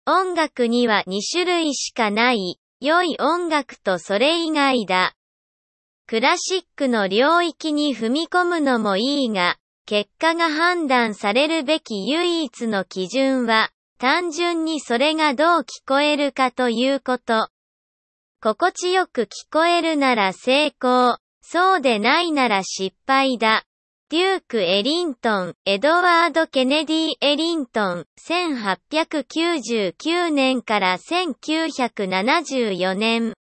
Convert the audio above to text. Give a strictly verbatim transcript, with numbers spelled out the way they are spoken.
音楽にはに種類しかない。良い音楽とそれ以外だ。クラシックの領域に踏み込むのもいいが、結果が判断されるべき唯一の基準は、単純にそれがどう聞こえるかということ。心地よく聞こえるなら成功、そうでないなら失敗だ。デューク・エリントン、エドワード・ケネディ・エリントン、せんはっぴゃくきゅうじゅうきゅうねんからせんきゅうひゃくななじゅうよねん。